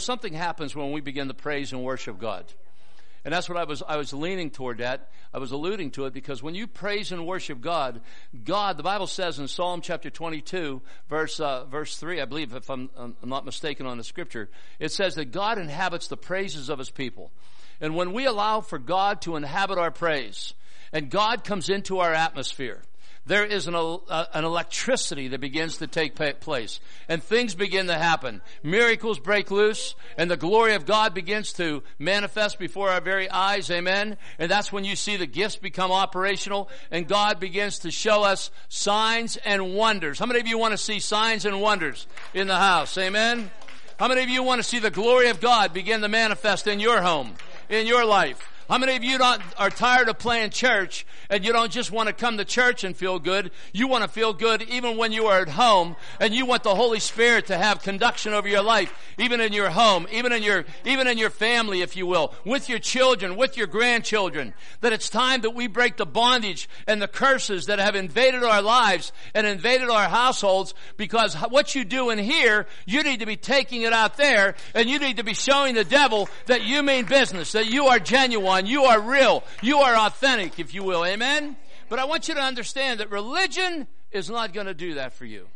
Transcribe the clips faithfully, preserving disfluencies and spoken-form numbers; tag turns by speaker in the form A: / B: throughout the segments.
A: something happens when we begin to praise and worship God. And that's what I was, I was leaning toward that. I was alluding to it because when you praise and worship God, God, the Bible says in Psalm chapter twenty-two, verse, uh, verse three, I believe if I'm, I'm not mistaken on the scripture, it says that God inhabits the praises of his people. And when we allow for God to inhabit our praise, and God comes into our atmosphere, there is an, uh, an electricity that begins to take place. And things begin to happen. Miracles break loose. And the glory of God begins to manifest before our very eyes. Amen. And that's when you see the gifts become operational. And God begins to show us signs and wonders. How many of you want to see signs and wonders in the house? Amen. How many of you want to see the glory of God begin to manifest in your home, in your life? How many of you don't, are tired of playing church and you don't just want to come to church and feel good? You want to feel good even when you are at home, and you want the Holy Spirit to have conduction over your life, even in your home, even in your, even in your family, if you will, with your children, with your grandchildren. That it's time that we break the bondage and the curses that have invaded our lives and invaded our households, because what you do in here, you need to be taking it out there, and you need to be showing the devil that you mean business, that you are genuine. You are real. You are authentic, if you will. Amen? But I want you to understand that religion is not going to do that for you.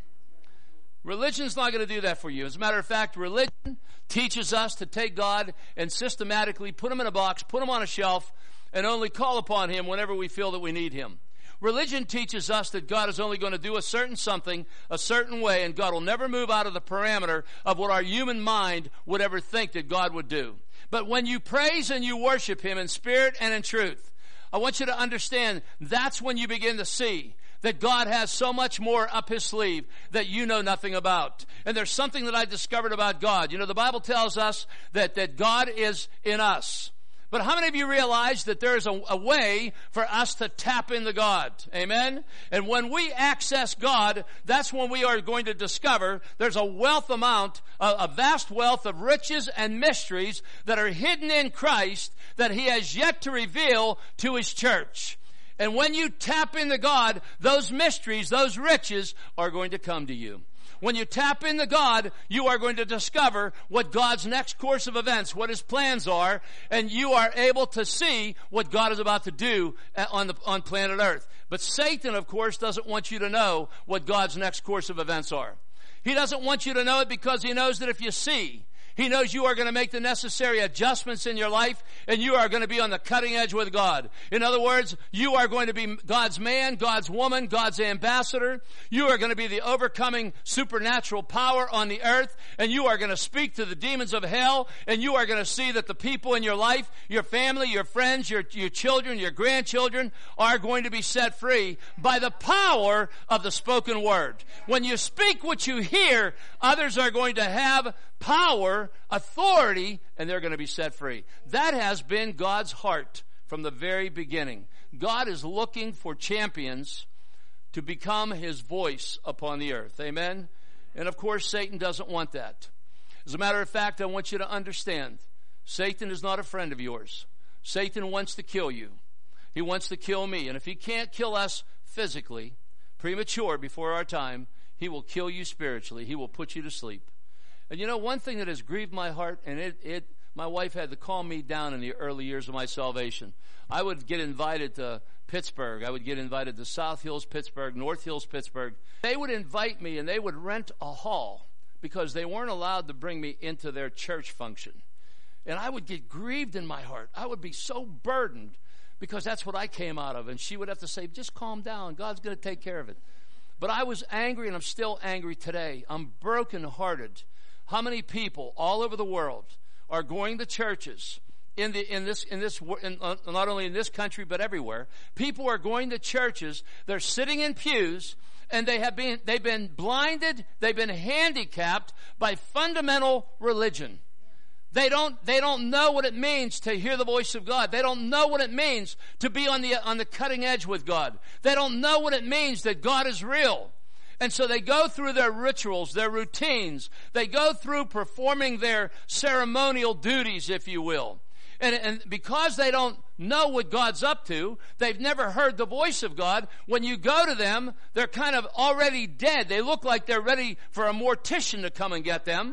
A: Religion is not going to do that for you. As a matter of fact, religion teaches us to take God and systematically put him in a box, put him on a shelf, and only call upon him whenever we feel that we need him. Religion teaches us that God is only going to do a certain something a certain way, and God will never move out of the parameter of what our human mind would ever think that God would do. But when you praise and you worship him in spirit and in truth, I want you to understand that's when you begin to see that God has so much more up his sleeve that you know nothing about. And there's something that I discovered about God. You know, the Bible tells us that, that God is in us. But how many of you realize that there's a, a way for us to tap into God? Amen? And when we access God, that's when we are going to discover there's a wealth amount, a, a vast wealth of riches and mysteries that are hidden in Christ that he has yet to reveal to his church. And when you tap into God, those mysteries, those riches are going to come to you. When you tap into God, you are going to discover what God's next course of events, what his plans are, and you are able to see what God is about to do on the on planet Earth. But Satan, of course, doesn't want you to know what God's next course of events are. He doesn't want you to know it because he knows that if you see, he knows you are going to make the necessary adjustments in your life, and you are going to be on the cutting edge with God. In other words, you are going to be God's man, God's woman, God's ambassador. You are going to be the overcoming supernatural power on the earth, and you are going to speak to the demons of hell, and you are going to see that the people in your life, your family, your friends, your, your children, your grandchildren are going to be set free by the power of the spoken word. When you speak what you hear, others are going to have power, authority, and they're going to be set free. That has been God's heart from the very beginning. God is looking for champions to become his voice upon the earth. Amen? And of course, Satan doesn't want that. As a matter of fact, I want you to understand, Satan is not a friend of yours. Satan wants to kill you. He wants to kill me. And if he can't kill us physically, premature before our time, he will kill you spiritually. He will put you to sleep. And you know, one thing that has grieved my heart, and it, it, my wife had to calm me down in the early years of my salvation. I would get invited to Pittsburgh. I would get invited to South Hills, Pittsburgh, North Hills, Pittsburgh. They would invite me, and they would rent a hall because they weren't allowed to bring me into their church function. And I would get grieved in my heart. I would be so burdened because that's what I came out of. And she would have to say, just calm down. God's going to take care of it. But I was angry, and I'm still angry today. I'm brokenhearted. How many people all over the world are going to churches in the in this in this in, uh, not only in this country but everywhere? People are going to churches. They're sitting in pews, and they have been they've been blinded. They've been handicapped by fundamental religion. They don't they don't know what it means to hear the voice of God. They don't know what it means to be on the on the cutting edge with God. They don't know what it means that God is real. And so they go through their rituals, their routines. They go through performing their ceremonial duties, if you will. And, and because they don't know what God's up to, they've never heard the voice of God. When you go to them, they're kind of already dead. They look like they're ready for a mortician to come and get them,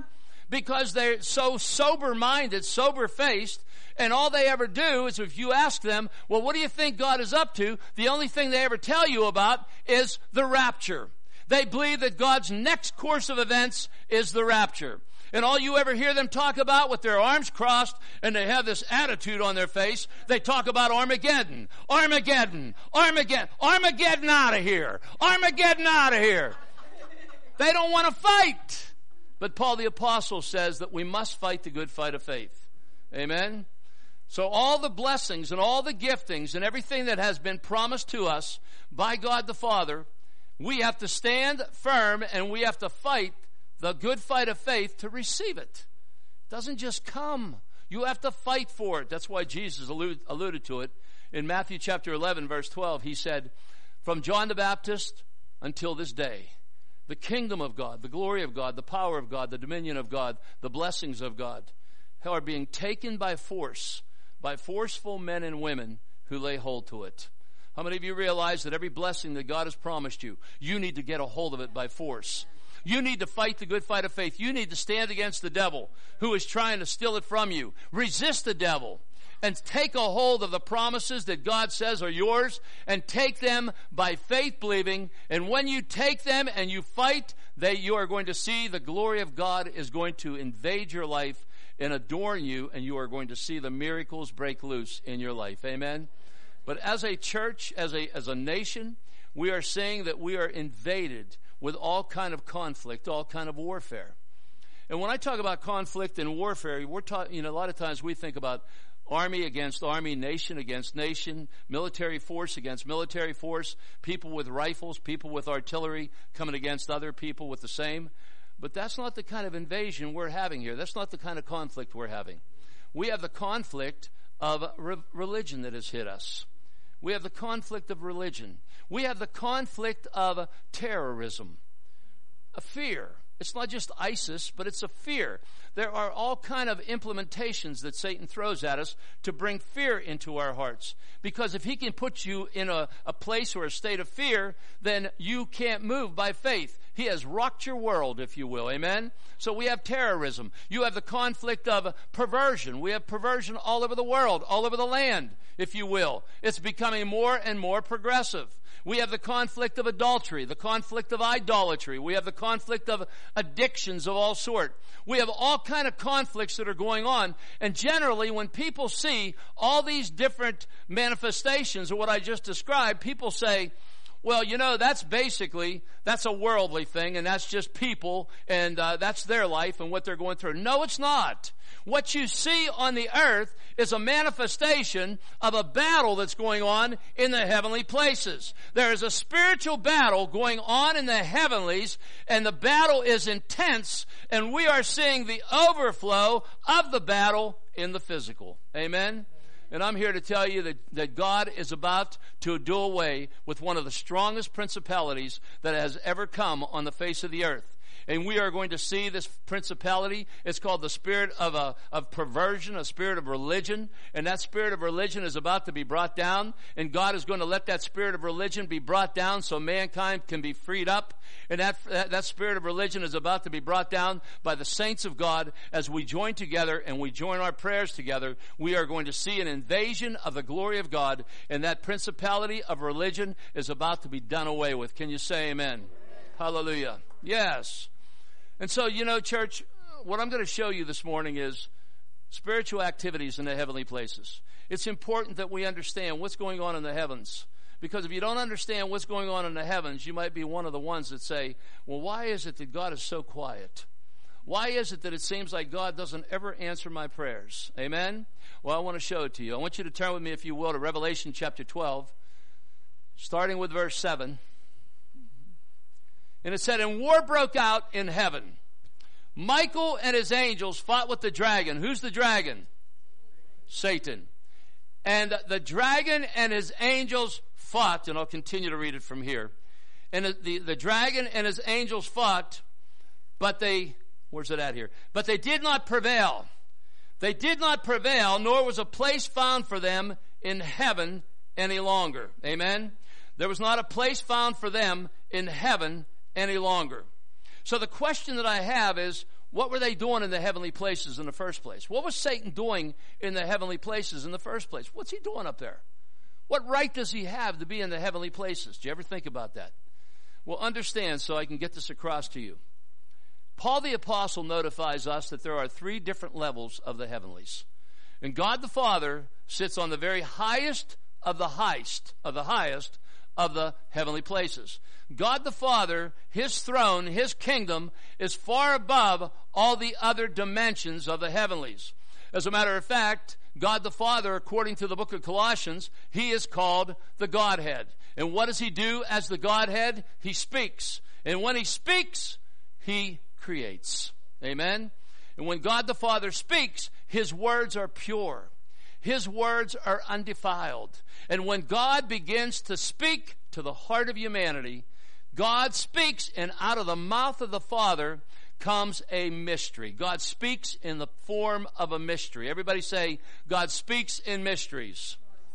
A: Because they're so sober-minded, sober-faced, and all they ever do is if you ask them, well, what do you think God is up to? The only thing they ever tell you about is the rapture. They believe that God's next course of events is the rapture. And all you ever hear them talk about with their arms crossed and they have this attitude on their face, they talk about Armageddon, Armageddon, Armageddon, Armageddon out of here, Armageddon out of here. They don't want to fight. But Paul the Apostle says that we must fight the good fight of faith. Amen? So all the blessings and all the giftings and everything that has been promised to us by God the Father, we have to stand firm and we have to fight the good fight of faith to receive it. It doesn't just come. You have to fight for it. That's why Jesus alluded, alluded to it. In Matthew chapter eleven, verse twelve, he said, from John the Baptist until this day, the kingdom of God, the glory of God, the power of God, the dominion of God, the blessings of God are being taken by force by forceful men and women who lay hold to it. How many of you realize that every blessing that God has promised you, you need to get a hold of it by force? You need to fight the good fight of faith. You need to stand against the devil who is trying to steal it from you. Resist the devil and take a hold of the promises that God says are yours and take them by faith believing. And when you take them and you fight, they, you are going to see the glory of God is going to invade your life and adorn you, and you are going to see the miracles break loose in your life. Amen? But as a church, as a, as a nation, we are saying that we are invaded with all kind of conflict, all kind of warfare. And when I talk about conflict and warfare, we're talking, you know, a lot of times we think about army against army, nation against nation, military force against military force, people with rifles, people with artillery coming against other people with the same. But that's not the kind of invasion we're having here. That's not the kind of conflict we're having. We have the conflict of re- religion that has hit us. We have the conflict of religion. We have the conflict of terrorism, a fear. It's not just ISIS, but it's a fear. There are all kind of implementations that Satan throws at us to bring fear into our hearts. Because if he can put you in a, a place or a state of fear, then you can't move by faith. He has rocked your world, if you will. Amen? So we have terrorism. You have the conflict of perversion. We have perversion all over the world, all over the land, if you will. It's becoming more and more progressive. We have the conflict of adultery, the conflict of idolatry. We have the conflict of addictions of all sort. We have all kind of conflicts that are going on. And generally, when people see all these different manifestations of what I just described, people say, well, you know, that's basically, that's a worldly thing, and that's just people, and uh, that's their life and what they're going through. No, it's not. What you see on the earth is a manifestation of a battle that's going on in the heavenly places. There is a spiritual battle going on in the heavenlies, and the battle is intense, and we are seeing the overflow of the battle in the physical. Amen? And I'm here to tell you that, that God is about to do away with one of the strongest principalities that has ever come on the face of the earth. And we are going to see this principality. It's called the spirit of a, of perversion, a spirit of religion. And that spirit of religion is about to be brought down. And God is going to let that spirit of religion be brought down so mankind can be freed up. And that, that, that spirit of religion is about to be brought down by the saints of God. As we join together and we join our prayers together, we are going to see an invasion of the glory of God. And that principality of religion is about to be done away with. Can you say amen? Amen. Hallelujah. Yes. And so, you know, church, what I'm going to show you this morning is spiritual activities in the heavenly places. It's important that we understand what's going on in the heavens. Because if you don't understand what's going on in the heavens, you might be one of the ones that say, well, why is it that God is so quiet? Why is it that it seems like God doesn't ever answer my prayers? Amen? Well, I want to show it to you. I want you to turn with me, if you will, to Revelation chapter twelve, starting with verse seven. And it said, and war broke out in heaven. Michael and his angels fought with the dragon. Who's the dragon? Satan. And the dragon and his angels fought, and I'll continue to read it from here. And the, the, the dragon and his angels fought, but they, where's it at here? But they did not prevail. They did not prevail, nor was a place found for them in heaven any longer. Amen? There was not a place found for them in heaven any longer. So the question that I have is, What were they doing in the heavenly places in the first place? What was Satan doing in the heavenly places in the first place? What's he doing up there? What right does he have to be in the heavenly places? Do you ever think about that? Well, understand so I can get this across to you. Paul the Apostle notifies us that there are three different levels of the heavenlies. And God the Father sits on the very highest of the highest, of the highest of the heavenly places. God the Father, his throne, his kingdom is far above all the other dimensions of the heavenlies. As a matter of fact, God the Father, according to the book of Colossians, he is called the Godhead. And what does he do as the Godhead? He speaks. And when he speaks, he creates. Amen? And when God the Father speaks, his words are pure. His words are undefiled. And when God begins to speak to the heart of humanity, God speaks, and out of the mouth of the Father comes a mystery. God speaks in the form of a mystery. Everybody say, God speaks in mysteries.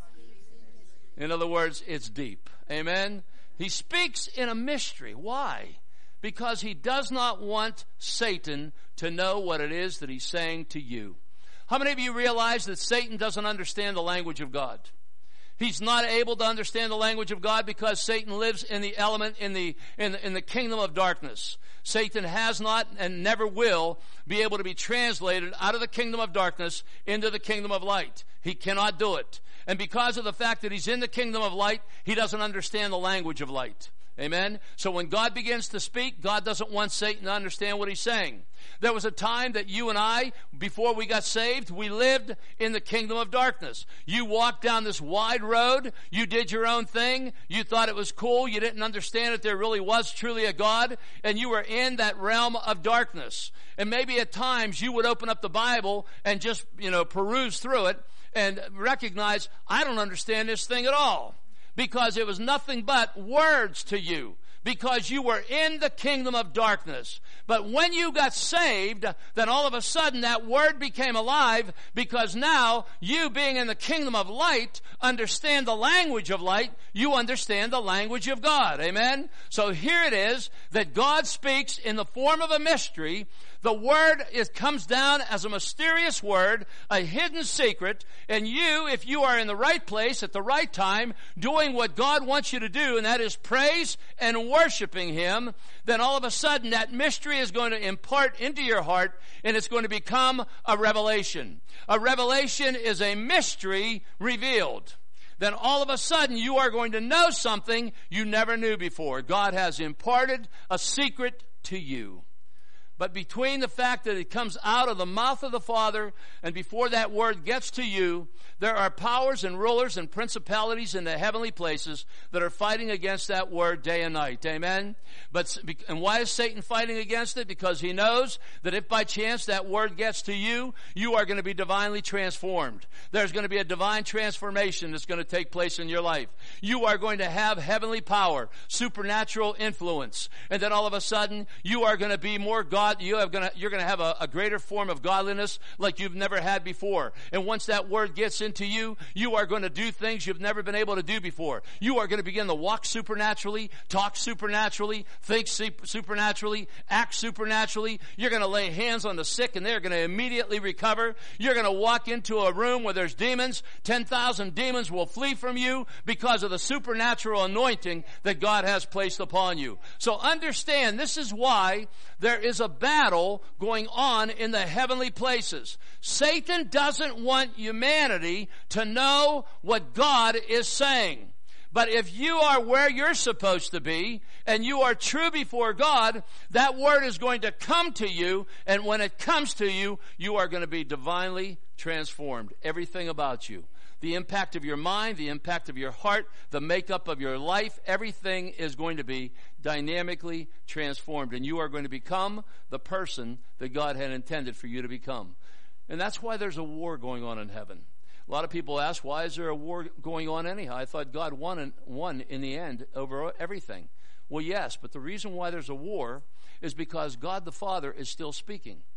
A: In other words, it's deep. Amen? He speaks in a mystery. Why? Because he does not want Satan to know what it is that he's saying to you. How many of you realize that Satan doesn't understand the language of God? He's not able to understand the language of God because Satan lives in the element, in the, in the, in the kingdom of darkness. Satan has not and never will be able to be translated out of the kingdom of darkness into the kingdom of light. He cannot do it. And because of the fact that he's in the kingdom of light, he doesn't understand the language of light. Amen? So when God begins to speak, God doesn't want Satan to understand what he's saying. There was a time that you and I, before we got saved, we lived in the kingdom of darkness. You walked down this wide road. You did your own thing. You thought it was cool. You didn't understand that there really was truly a God. And you were in that realm of darkness. And maybe at times you would open up the Bible and just, you know, peruse through it and recognize, I don't understand this thing at all. Because it was nothing but words to you. Because you were in the kingdom of darkness. But when you got saved, then all of a sudden that word became alive, because now you, being in the kingdom of light, understand the language of light. You understand the language of God. Amen? So here it is that God speaks in the form of a mystery. The word is, comes down as a mysterious word, a hidden secret, and you, if you are in the right place at the right time, doing what God wants you to do, and that is praise and worshiping him, then all of a sudden that mystery is going to impart into your heart, and it's going to become a revelation. A revelation is a mystery revealed. Then all of a sudden you are going to know something you never knew before. God has imparted a secret to you. But between the fact that it comes out of the mouth of the Father and before that word gets to you, there are powers and rulers and principalities in the heavenly places that are fighting against that word day and night. Amen? But, and why is Satan fighting against it? Because he knows that if by chance that word gets to you, you are going to be divinely transformed. There's going to be a divine transformation that's going to take place in your life. You are going to have heavenly power, supernatural influence. And then all of a sudden, you are going to be more God. You have gonna, you're going to have a, a greater form of godliness like you've never had before. And once that word gets into you, you are going to do things you've never been able to do before. You are going to begin to walk supernaturally, talk supernaturally, think supernaturally, act supernaturally. You're going to lay hands on the sick and they're going to immediately recover. You're going to walk into a room where there's demons. ten thousand demons will flee from you because of the supernatural anointing that God has placed upon you. So understand, this is why there is a battle going on in the heavenly places. Satan doesn't want humanity to know what God is saying. But if you are where you're supposed to be and you are true before God, that word is going to come to you, and when it comes to you, you are going to be divinely transformed. Everything about you. The impact of your mind, the impact of your heart, the makeup of your life, everything is going to be dynamically transformed. And you are going to become the person that God had intended for you to become. And that's why there's a war going on in heaven. A lot of people ask, why is there a war going on anyhow? I thought God won in, won in the end over everything. Well, yes, but the reason why there's a war is because God the Father is still speaking.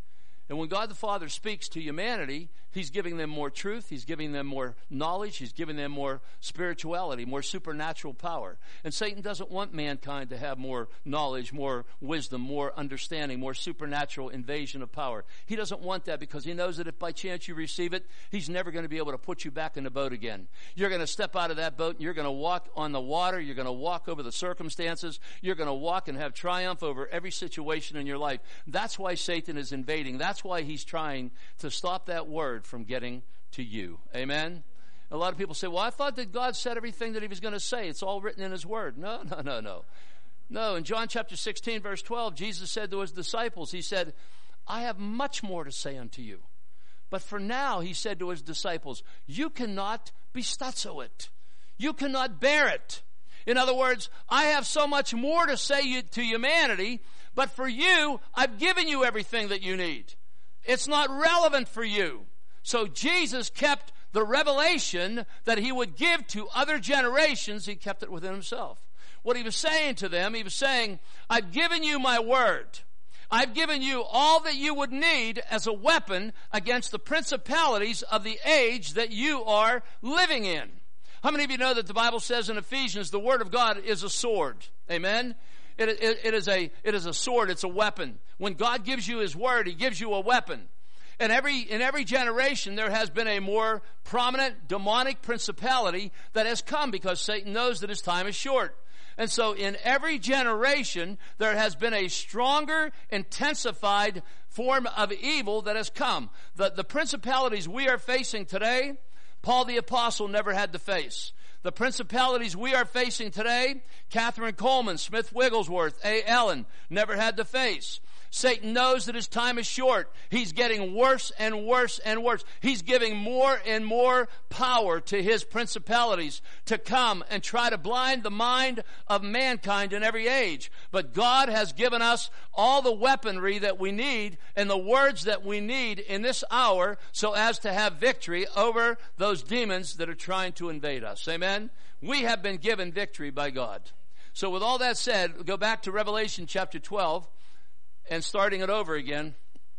A: And when God the Father speaks to humanity, he's giving them more truth, he's giving them more knowledge, he's giving them more spirituality, more supernatural power. And Satan doesn't want mankind to have more knowledge, more wisdom, more understanding, more supernatural invasion of power. He doesn't want that because he knows that if by chance you receive it, he's never going to be able to put you back in the boat again. You're going to step out of that boat and you're going to walk on the water, you're going to walk over the circumstances, you're going to walk and have triumph over every situation in your life. That's why Satan is invading. That's why he's trying to stop that word from getting to you. Amen? A lot of people say, well, I thought that God said everything that he was going to say. It's all written in his word. No, no, no, no. No, in John chapter sixteen, verse twelve, Jesus said to his disciples, he said, I have much more to say unto you. But for now, he said to his disciples, you cannot bestutso it. You cannot bear it. In other words, I have so much more to say to humanity, but for you, I've given you everything that you need. It's not relevant for you. So Jesus kept the revelation that he would give to other generations, he kept it within himself. What he was saying to them, he was saying, I've given you my word. I've given you all that you would need as a weapon against the principalities of the age that you are living in. How many of you know that the Bible says in Ephesians, the word of God is a sword? Amen? It, it, it, is a, it is a sword. It's a weapon. When God gives you his word, he gives you a weapon. And every, in every generation, there has been a more prominent demonic principality that has come because Satan knows that his time is short. And so in every generation, there has been a stronger, intensified form of evil that has come. The, the principalities we are facing today, Paul the Apostle never had to face. The principalities we are facing today, Catherine Coleman, Smith Wigglesworth, A. Ellen, never had to face. Satan knows that his time is short. He's getting worse and worse and worse. He's giving more and more power to his principalities to come and try to blind the mind of mankind in every age. But God has given us all the weaponry that we need and the words that we need in this hour so as to have victory over those demons that are trying to invade us. Amen? We have been given victory by God. So with all that said, go back to Revelation chapter twelve. And starting it over again,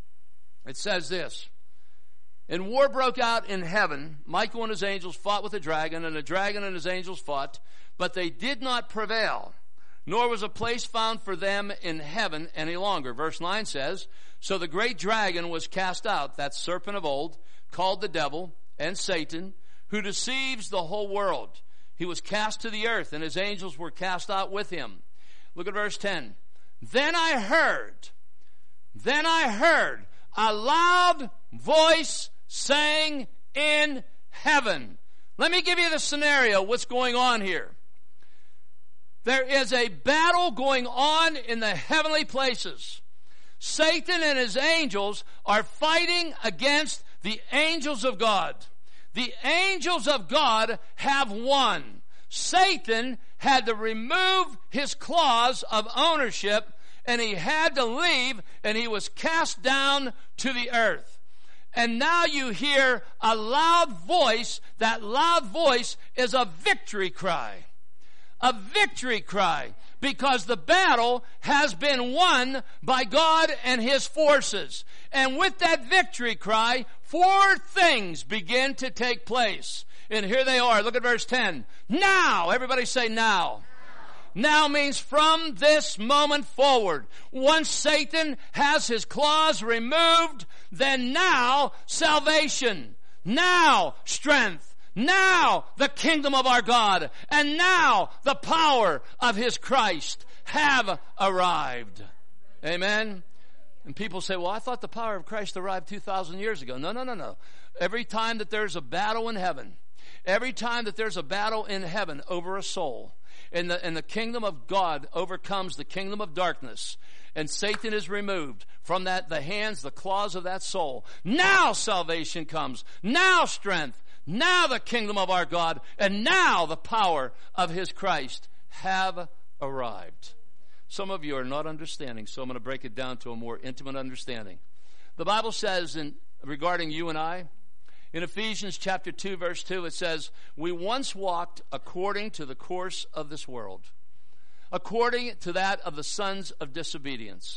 A: it says this. And war broke out in heaven. Michael and his angels fought with the dragon, and the dragon and his angels fought, but they did not prevail, nor was a place found for them in heaven any longer. Verse nine says, so the great dragon was cast out, that serpent of old, called the devil and Satan, who deceives the whole world. He was cast to the earth, and his angels were cast out with him. Look at verse ten. Then I heard... Then I heard a loud voice saying in heaven. Let me give you the scenario, what's going on here. There is a battle going on in the heavenly places. Satan and his angels are fighting against the angels of God. The angels of God have won. Satan had to remove his claws of ownership, and he had to leave, and he was cast down to the earth. And now you hear a loud voice. That loud voice is a victory cry. A victory cry. Because the battle has been won by God and his forces. And with that victory cry, four things begin to take place. And here they are. Look at verse ten. Now. Everybody say now. Now means from this moment forward. Once Satan has his claws removed, then now salvation, now strength, now the kingdom of our God, and now the power of his Christ have arrived. Amen? And people say, well, I thought the power of Christ arrived two thousand years ago. No, no, no, no. Every time that there's a battle in heaven, every time that there's a battle in heaven over a soul, And the, and the kingdom of God overcomes the kingdom of darkness, and Satan is removed from that, the hands, the claws of that soul. Now salvation comes. Now strength. Now the kingdom of our God, and now the power of his Christ have arrived. Some of you are not understanding, so I'm going to break it down to a more intimate understanding. The Bible says in regarding you and I, in Ephesians chapter two, verse two, it says, we once walked according to the course of this world, according to that of the sons of disobedience,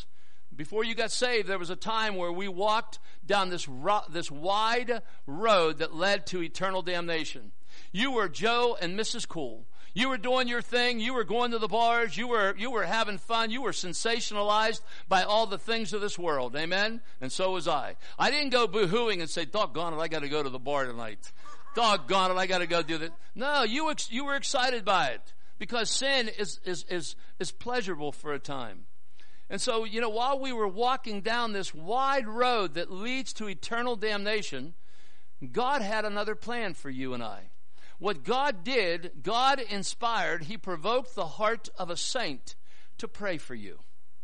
A: Before you got saved, there was a time where we walked down this ro- this wide road that led to eternal damnation. You were Joe and Missus Cool. You were doing your thing. You were going to the bars. You were you were having fun. You were sensationalized by all the things of this world. Amen? And so was I. I didn't go boo-hooing and say, doggone it, I got to go to the bar tonight. Doggone it, I got to go do that. No, you ex- you were excited by it because sin is, is, is, is pleasurable for a time. And so, you know, while we were walking down this wide road that leads to eternal damnation, God had another plan for you and I. What God did, God inspired, He provoked the heart of a saint to pray for you.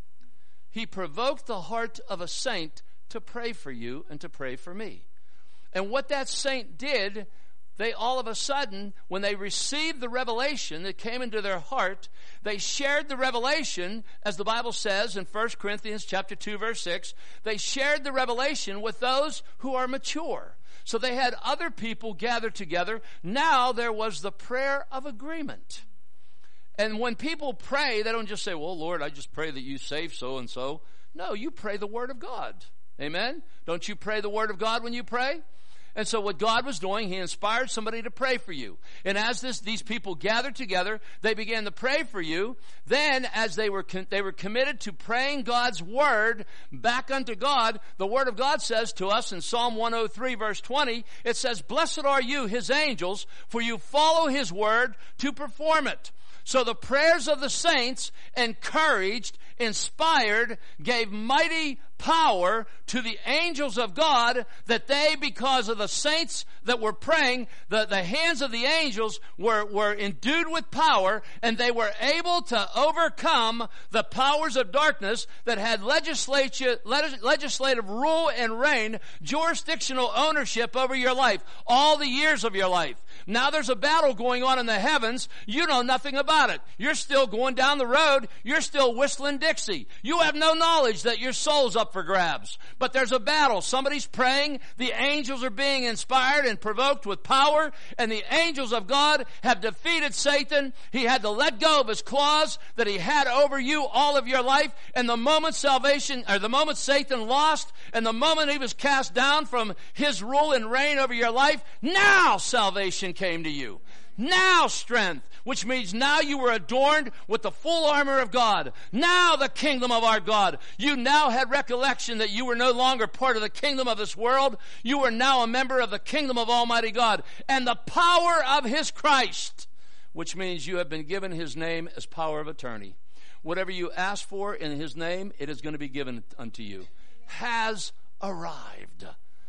A: He provoked the heart of a saint to pray for you and to pray for me. And what that saint did, they all of a sudden, when they received the revelation that came into their heart, they shared the revelation, as the Bible says in First Corinthians chapter two, verse six, they shared the revelation with those who are mature. So they had other people gathered together. Now there was the prayer of agreement. And when people pray, they don't just say, well, Lord, I just pray that you save so-and-so. No, you pray the Word of God. Amen? Don't you pray the Word of God when you pray? And so what God was doing, He inspired somebody to pray for you. And as this, these people gathered together, they began to pray for you. Then, as they were con- they were committed to praying God's Word back unto God, the Word of God says to us in Psalm one oh three, verse twenty, it says, blessed are you, His angels, for you follow His Word to perform it. So the prayers of the saints encouraged, inspired, gave mighty power to the angels of God that they, because of the saints that were praying, the, the hands of the angels were, were endued with power, and they were able to overcome the powers of darkness that had legislature, legislative rule and reign, jurisdictional ownership over your life, all the years of your life. Now there's a battle going on in the heavens. You know nothing about it. You're still going down the road. You're still whistling Dixie. You have no knowledge that your soul's up for grabs. But there's a battle. Somebody's praying. The angels are being inspired and provoked with power. And the angels of God have defeated Satan. He had to let go of his claws that he had over you all of your life. And the moment salvation, or the moment Satan lost, and the moment he was cast down from his rule and reign over your life, now salvation came to you. Now strength, which means now you were adorned with the full armor of God. Now the kingdom of our God. You now had recollection that you were no longer part of the kingdom of this world. You are now a member of the kingdom of Almighty God. And the power of His Christ, which means you have been given His name as power of attorney. Whatever you ask for in His name, it is going to be given unto you. Has arrived.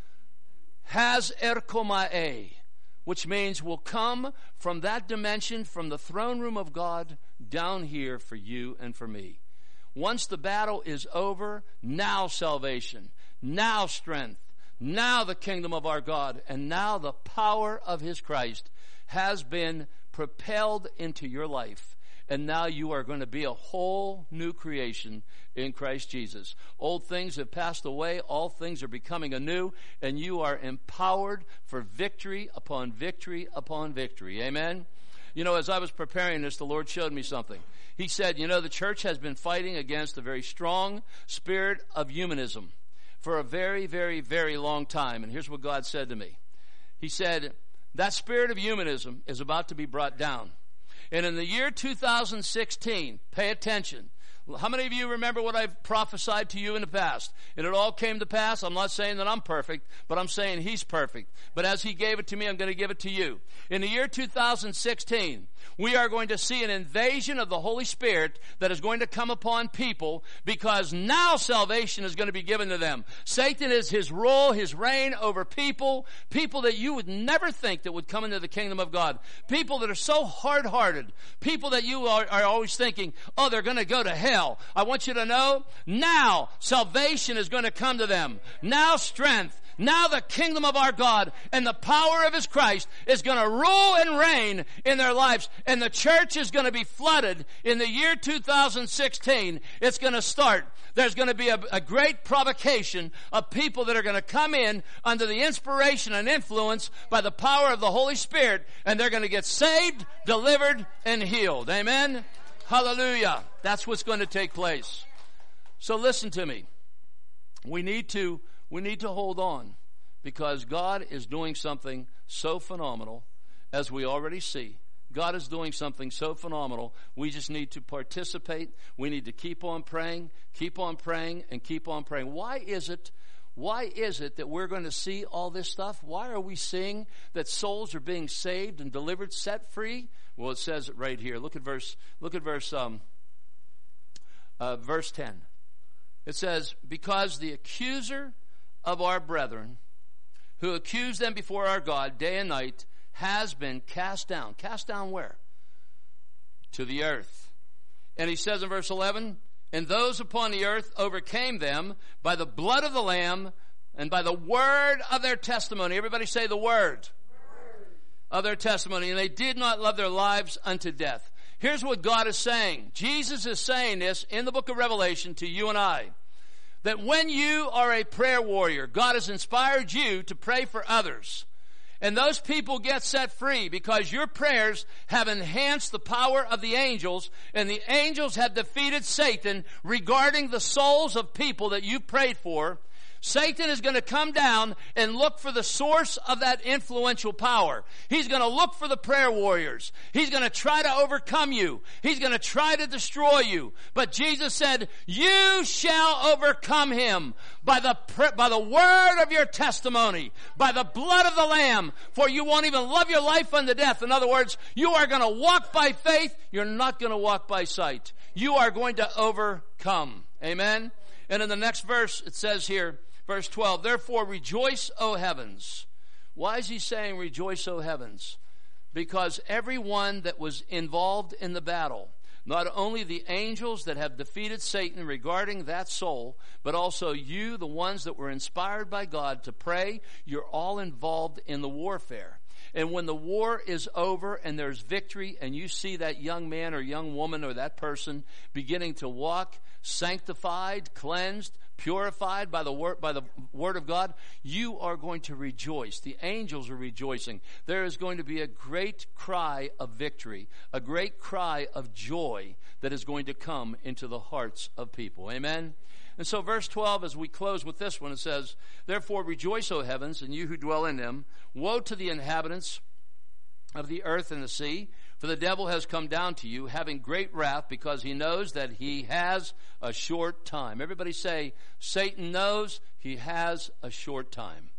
A: Has erkomai. Which means will come from that dimension, from the throne room of God, down here for you and for me. Once the battle is over, now salvation, now strength, now the kingdom of our God, and now the power of His Christ has been propelled into your life. And now you are going to be a whole new creation in Christ Jesus. Old things have passed away. All things are becoming anew. And you are empowered for victory upon victory upon victory. Amen? You know, as I was preparing this, the Lord showed me something. He said, you know, the church has been fighting against a very strong spirit of humanism for a very, very, very long time. And here's what God said to me. He said, that spirit of humanism is about to be brought down. And in the year two thousand sixteen, pay attention. How many of you remember what I've prophesied to you in the past? And it all came to pass. I'm not saying that I'm perfect, but I'm saying He's perfect. But as He gave it to me, I'm going to give it to you. In the year two thousand sixteen, we are going to see an invasion of the Holy Spirit that is going to come upon people, because now salvation is going to be given to them. Satan is his rule, his reign over people, people that you would never think that would come into the kingdom of God. People that are so hard-hearted, people that you are, are always thinking, oh, they're going to go to hell. I want you to know, now salvation is going to come to them. Now strength. Now the kingdom of our God and the power of His Christ is going to rule and reign in their lives. And the church is going to be flooded in the year two thousand sixteen. It's going to start. There's going to be a, a great provocation of people that are going to come in under the inspiration and influence by the power of the Holy Spirit. And they're going to get saved, delivered, and healed. Amen? Hallelujah. That's what's going to take place. So listen to me. We need to, we need to hold on, because God is doing something so phenomenal, as we already see. God is doing something so phenomenal. We just need to participate. We need to keep on praying, keep on praying, and keep on praying. Why is it, why is it that we're going to see all this stuff? Why are we seeing that souls are being saved and delivered, set free? Well, it says it right here. Look at verse, look at verse, um, uh, verse ten. It says, because the accuser of our brethren, who accused them before our God day and night, has been cast down. Cast down where? To the earth. And he says in verse eleven, and those upon the earth overcame them by the blood of the Lamb and by the word of their testimony. Everybody say the word. Word. Of their testimony. And they did not love their lives unto death. Here's what God is saying. Jesus is saying this in the book of Revelation to you and I. That when you are a prayer warrior, God has inspired you to pray for others. And those people get set free because your prayers have enhanced the power of the angels, and the angels have defeated Satan regarding the souls of people that you prayed for. Satan is going to come down and look for the source of that influential power. He's going to look for the prayer warriors. He's going to try to overcome you. He's going to try to destroy you. But Jesus said, you shall overcome him by the, by the word of your testimony, by the blood of the Lamb, for you won't even love your life unto death. In other words, you are going to walk by faith. You're not going to walk by sight. You are going to overcome. Amen? And in the next verse, it says here, verse twelve, therefore rejoice, O heavens. Why is he saying rejoice, O heavens? Because everyone that was involved in the battle, not only the angels that have defeated Satan regarding that soul, but also you, the ones that were inspired by God to pray, you're all involved in the warfare. And when the war is over and there's victory and you see that young man or young woman or that person beginning to walk sanctified, cleansed, purified by the word, by the word of God, you are going to rejoice. The angels are rejoicing. There is going to be a great cry of victory, a great cry of joy that is going to come into the hearts of people. Amen? And so verse twelve, as we close with this one, it says, therefore rejoice, O heavens, and you who dwell in them. Woe to the inhabitants of the earth and the sea, for the devil has come down to you, having great wrath, because he knows that he has a short time. Everybody say, Satan knows he has a short time.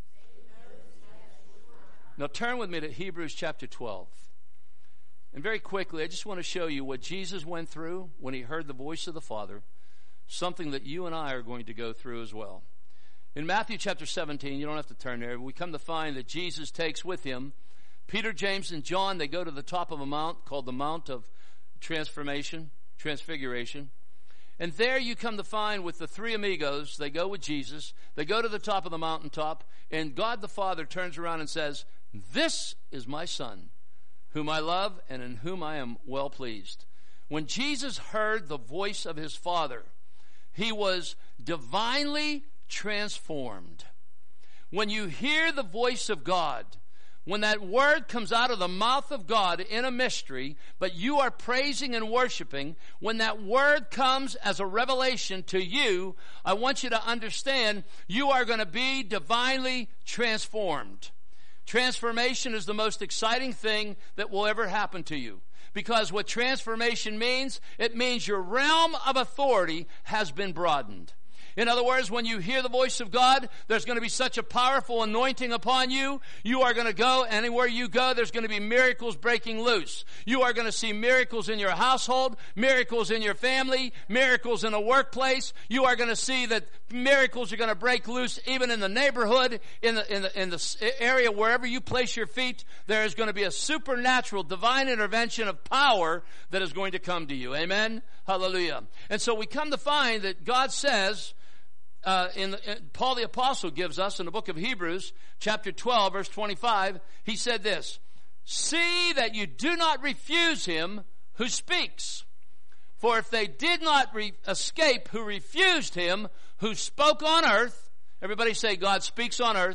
A: Now turn with me to Hebrews chapter twelve. And very quickly, I just want to show you what Jesus went through when he heard the voice of the Father, something that you and I are going to go through as well. In Matthew chapter seventeen, you don't have to turn there, we come to find that Jesus takes with him Peter, James, and John. They go to the top of a mount called the Mount of Transformation, Transfiguration. And there you come to find with the three amigos, they go with Jesus, they go to the top of the mountaintop, and God the Father turns around and says, this is my Son, whom I love and in whom I am well pleased. When Jesus heard the voice of his Father, he was divinely transformed. When you hear the voice of God, when that word comes out of the mouth of God in a mystery, but you are praising and worshiping, when that word comes as a revelation to you, I want you to understand you are going to be divinely transformed. Transformation is the most exciting thing that will ever happen to you. Because what transformation means, it means your realm of authority has been broadened. In other words, when you hear the voice of God, there's going to be such a powerful anointing upon you. You are going to go anywhere you go. There's going to be miracles breaking loose. You are going to see miracles in your household, miracles in your family, miracles in a workplace. You are going to see that miracles are going to break loose even in the neighborhood, in the, in the, in the area wherever you place your feet. There is going to be a supernatural divine intervention of power that is going to come to you. Amen? Hallelujah. And so we come to find that God says, Uh, in, the, in Paul the Apostle gives us in the book of Hebrews, chapter twelve, verse twenty-five, he said this, see that you do not refuse him who speaks. For if they did not re- escape who refused him who spoke on earth, everybody say God speaks on earth,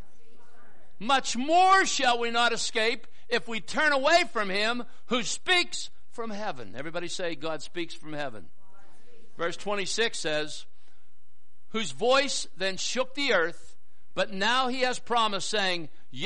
A: much more shall we not escape if we turn away from him who speaks from heaven. Everybody say God speaks from heaven. Verse twenty-six says, whose voice then shook the earth, but now he has promised, saying,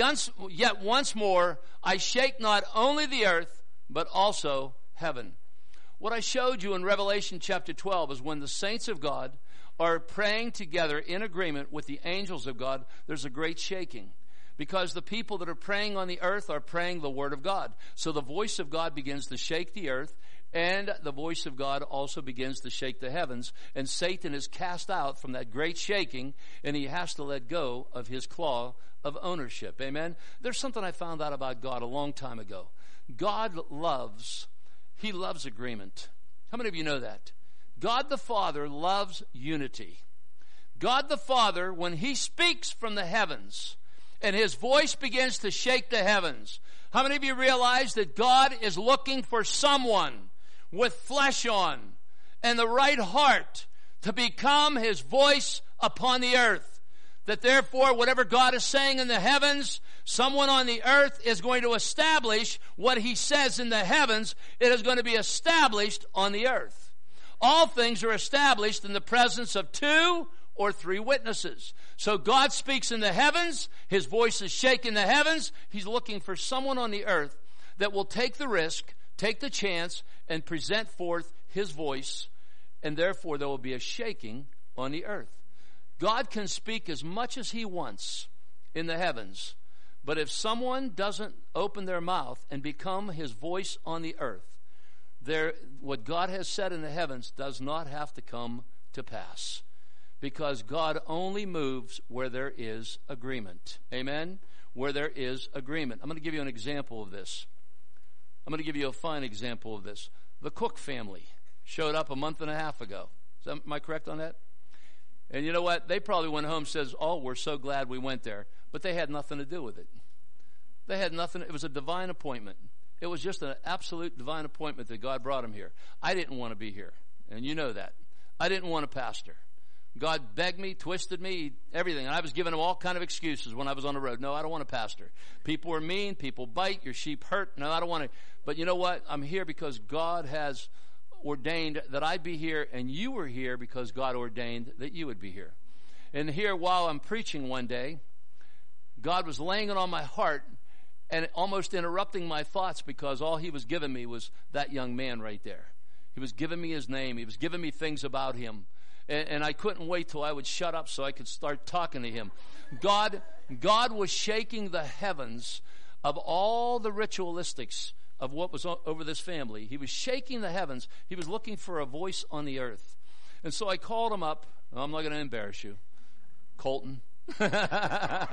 A: yet once more I shake not only the earth, but also heaven. What I showed you in Revelation chapter twelve is when the saints of God are praying together in agreement with the angels of God, there's a great shaking. Because the people that are praying on the earth are praying the word of God. So the voice of God begins to shake the earth, and the voice of God also begins to shake the heavens. And Satan is cast out from that great shaking, and he has to let go of his claw of ownership. Amen? There's something I found out about God a long time ago. God loves, he loves agreement. How many of you know that? God the Father loves unity. God the Father, when he speaks from the heavens, and his voice begins to shake the heavens. How many of you realize that God is looking for someone with flesh on and the right heart to become his voice upon the earth? That therefore, whatever God is saying in the heavens, someone on the earth is going to establish what he says in the heavens. It is going to be established on the earth. All things are established in the presence of two or three witnesses. So God speaks in the heavens. His voice is shaking the heavens. He's looking for someone on the earth that will take the risk, take the chance, and present forth his voice. And therefore there will be a shaking on the earth. God can speak as much as he wants in the heavens. But if someone doesn't open their mouth and become his voice on the earth, there, what God has said in the heavens does not have to come to pass. Because God only moves where there is agreement. Amen? Where there is agreement. I'm going to give you an example of this. I'm going to give you a fine example of this. The Cook family showed up a month and a half ago. Is that, am I correct on that? And you know what? They probably went home and says, oh, we're so glad we went there. But they had nothing to do with it. They had nothing. It was a divine appointment. It was just an absolute divine appointment that God brought them here. I didn't want to be here. And you know that. I didn't want to pastor. God begged me, twisted me, everything. And I was giving him all kind of excuses when I was on the road. No, I don't want to pastor. People are mean. People bite. Your sheep hurt. No, I don't want to. But you know what? I'm here because God has ordained that I'd be here, and you were here because God ordained that you would be here. And here, while I'm preaching one day, God was laying it on my heart and almost interrupting my thoughts because all he was giving me was that young man right there. He was giving me his name. He was giving me things about him. And, and I couldn't wait till I would shut up so I could start talking to him. God, God was shaking the heavens of all the ritualistics of what was over this family. He was shaking the heavens. He was looking for a voice on the earth. And so I called him up. I'm not going to embarrass you, Colton. I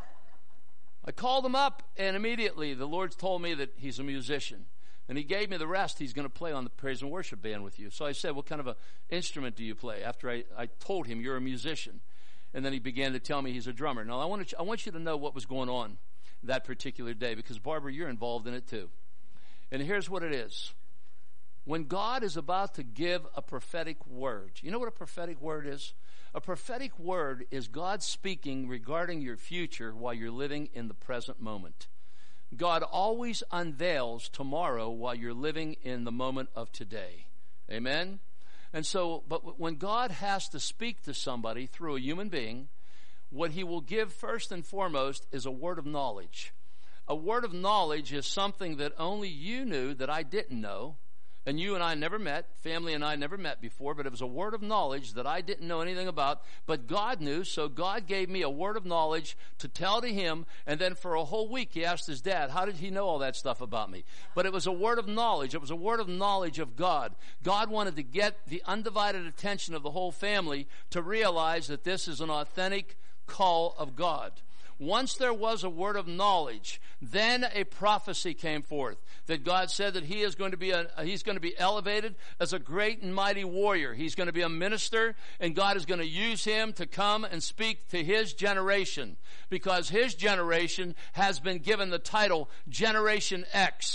A: called him up, and immediately the Lord told me that he's a musician. And he gave me the rest. He's going to play on the praise and worship band with you. So I said, what kind of an instrument do you play? After I, I told him, you're a musician. And then he began to tell me he's a drummer. Now, I want, to, I want you to know what was going on that particular day, because, Barbara, you're involved in it too. And here's what it is. When God is about to give a prophetic word, you know what a prophetic word is? A prophetic word is God speaking regarding your future while you're living in the present moment. God always unveils tomorrow while you're living in the moment of today. Amen? And so, but when God has to speak to somebody through a human being, what he will give first and foremost is a word of knowledge. A word of knowledge is something that only you knew that I didn't know. And you and I never met, family and I never met before, but it was a word of knowledge that I didn't know anything about, but God knew, so God gave me a word of knowledge to tell to him, and then for a whole week he asked his dad, how did he know all that stuff about me? But it was a word of knowledge. It was a word of knowledge of God. God wanted to get the undivided attention of the whole family to realize that this is an authentic call of God. Once there was a word of knowledge, then a prophecy came forth that God said that he is going to be a, he's going to be elevated as a great and mighty warrior. He's going to be a minister, and God is going to use him to come and speak to his generation, because his generation has been given the title Generation X.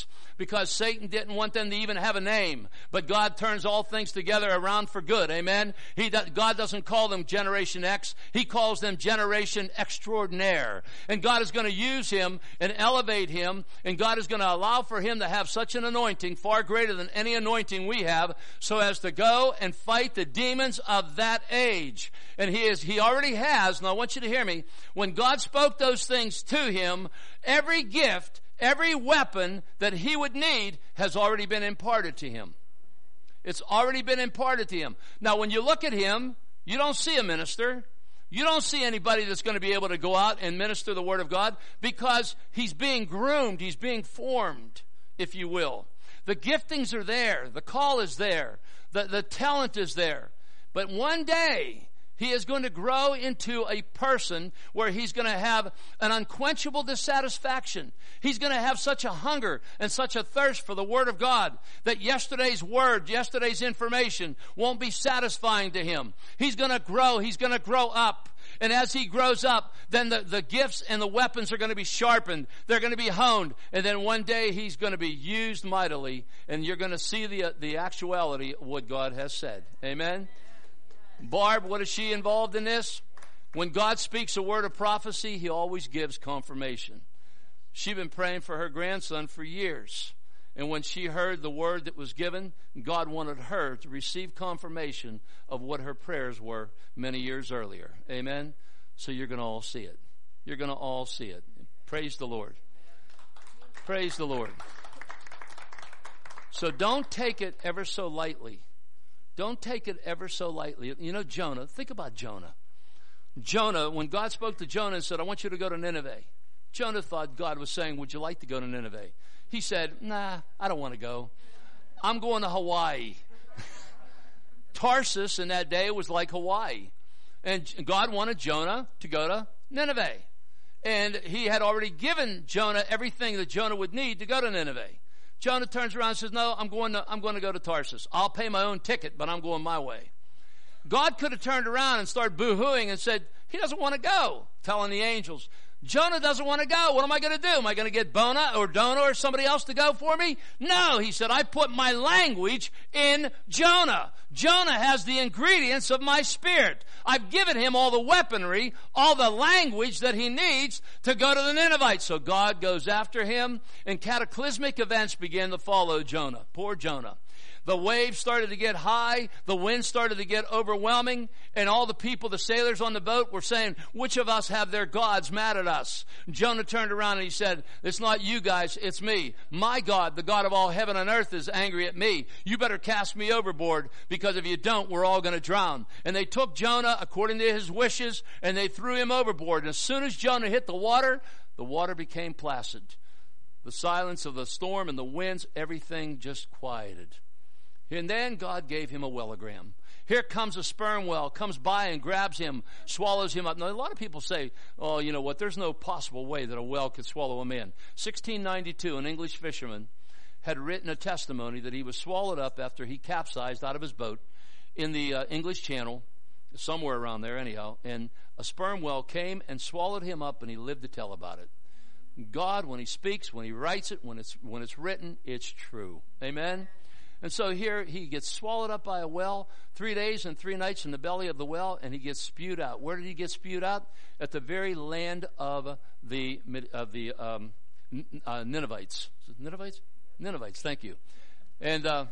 A: because Satan didn't want them to even have a name. But God turns all things together around for good. Amen? He, God doesn't call them Generation X. He calls them Generation Extraordinaire. And God is going to use him and elevate him. And God is going to allow for him to have such an anointing, far greater than any anointing we have, so as to go and fight the demons of that age. And he is, he already has, and I want you to hear me, when God spoke those things to him, every gift, every weapon that he would need has already been imparted to him. It's already been imparted to him. Now, when you look at him, you don't see a minister. You don't see anybody that's going to be able to go out and minister the Word of God, because he's being groomed, he's being formed, if you will. The giftings are there. The call is there. The, the talent is there. But one day, he is going to grow into a person where he's going to have an unquenchable dissatisfaction. He's going to have such a hunger and such a thirst for the Word of God that yesterday's word, yesterday's information won't be satisfying to him. He's going to grow. He's going to grow up. And as he grows up, then the, the gifts and the weapons are going to be sharpened. They're going to be honed. And then one day he's going to be used mightily. And you're going to see the, the actuality of what God has said. Amen? Barb, what is she involved in this? When God speaks a word of prophecy, he always gives confirmation. She's been praying for her grandson for years. And when she heard the word that was given, God wanted her to receive confirmation of what her prayers were many years earlier. Amen? So you're going to all see it. You're going to all see it. Praise the Lord. Praise the Lord. So don't take it ever so lightly. Don't take it ever so lightly. You know Jonah. Think about Jonah. Jonah, when God spoke to Jonah and said, I want you to go to Nineveh. Jonah thought God was saying, would you like to go to Nineveh? He said, nah, I don't want to go. I'm going to Hawaii. Tarsus in that day was like Hawaii. And God wanted Jonah to go to Nineveh. And he had already given Jonah everything that Jonah would need to go to Nineveh. Jonah turns around and says, no, I'm going to, I'm going to go to Tarsus. I'll pay my own ticket, but I'm going my way. God could have turned around and started boo-hooing and said, he doesn't want to go, telling the angels. Jonah doesn't want to go. What am I going to do? Am I going to get Bona or Dona or somebody else to go for me? No, he said, I put my language in Jonah. Jonah has the ingredients of my spirit. I've given him all the weaponry, all the language that he needs to go to the Ninevites. So God goes after him, and cataclysmic events begin to follow Jonah. Poor Jonah. The waves started to get high. The wind started to get overwhelming. And all the people, the sailors on the boat, were saying, which of us have their gods mad at us? Jonah turned around and he said, it's not you guys, it's me. My God, the God of all heaven and earth, is angry at me. You better cast me overboard, because if you don't, we're all going to drown. And they took Jonah according to his wishes, and they threw him overboard. And as soon as Jonah hit the water, the water became placid. The silence of the storm and the winds, everything just quieted. And then God gave him a wellogram. Here comes a sperm whale, comes by and grabs him, swallows him up. Now, a lot of people say, oh, you know what, there's no possible way that a whale could swallow a man. sixteen ninety-two, an English fisherman had written a testimony that he was swallowed up after he capsized out of his boat in the uh, English Channel, somewhere around there anyhow, and a sperm whale came and swallowed him up, and he lived to tell about it. God, when he speaks, when he writes it, when it's, when it's written, it's true. Amen? And so here he gets swallowed up by a whale, three days and three nights in the belly of the whale, and he gets spewed out. Where did he get spewed out? At the very land of the of the um, uh, Ninevites. Is it Ninevites? Ninevites. Thank you. And uh,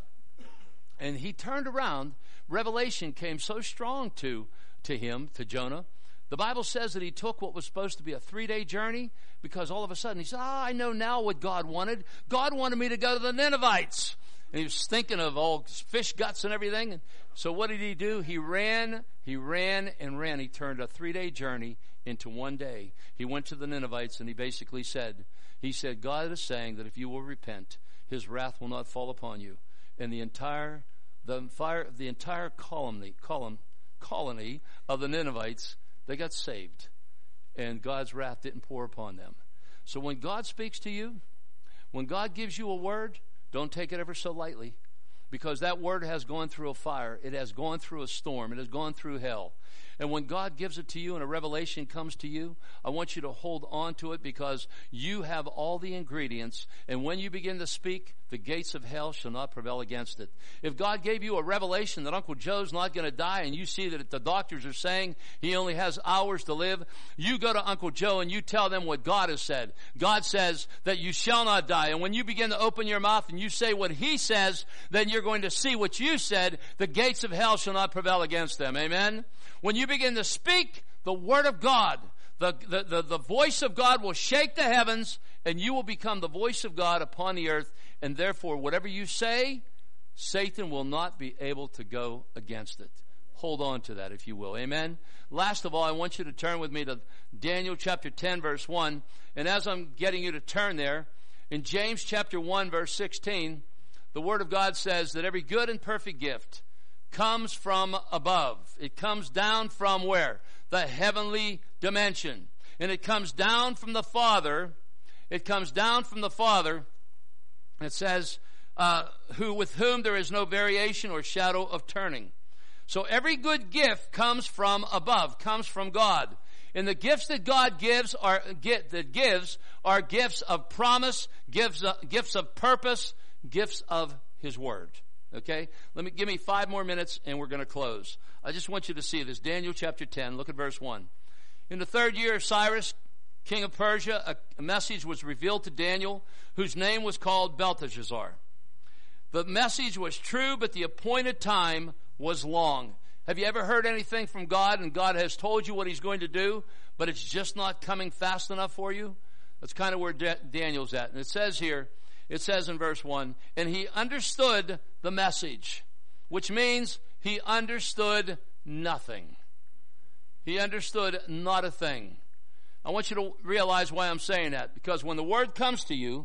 A: and he turned around. Revelation came so strong to to him, to Jonah. The Bible says that he took what was supposed to be a three-day journey, because all of a sudden he said, "Ah, I know now what God wanted. God wanted me to go to the Ninevites." And he was thinking of all fish guts and everything. And so what did he do? He ran, he ran and ran. He turned a three-day journey into one day. He went to the Ninevites, and he basically said, he said, God is saying that if you will repent, his wrath will not fall upon you. And the entire, the fire, the entire colony, column, colony of the Ninevites, they got saved. And God's wrath didn't pour upon them. So when God speaks to you, when God gives you a word, don't take it ever so lightly. because that word has gone through a fire. It has gone through a storm. It has gone through hell. And when God gives it to you and a revelation comes to you, I want you to hold on to it because you have all the ingredients. And when you begin to speak, the gates of hell shall not prevail against it. If God gave you a revelation that Uncle Joe's not going to die and you see that the doctors are saying he only has hours to live, you go to Uncle Joe and you tell them what God has said. God says that you shall not die. And when you begin to open your mouth and you say what he says, then you're going to see what you said. The gates of hell shall not prevail against them. Amen? When you begin to speak the word of God, the, the, the, the voice of God will shake the heavens and you will become the voice of God upon the earth. And therefore, whatever you say, Satan will not be able to go against it. Hold on to that, if you will. Amen? Last of all, I want you to turn with me to Daniel chapter ten, verse one. And as I'm getting you to turn there, in James chapter one, verse sixteen, the Word of God says that every good and perfect gift comes from above. It comes down from where? The heavenly dimension. And it comes down from the Father. It comes down from the Father. It says, uh, who with whom there is no variation or shadow of turning. So every good gift comes from above, comes from God. And the gifts that God gives are get, that gives are gifts of promise, gifts of, gifts of purpose, gifts of His Word. Okay? Let me give me five more minutes and we're going to close. I just want you to see this. Daniel chapter ten, look at verse one. In the third year of Cyrus, king of Persia, a, a message was revealed to Daniel, whose name was called Belteshazzar. The message was true, but the appointed time was long. Have you ever heard anything from God and God has told you what He's going to do, but it's just not coming fast enough for you? That's kind of where Da- Daniel's at. And it says here, it says in verse one, and he understood the message, which means he understood nothing. He understood not a thing. I want you to realize why I'm saying that. Because when the word comes to you,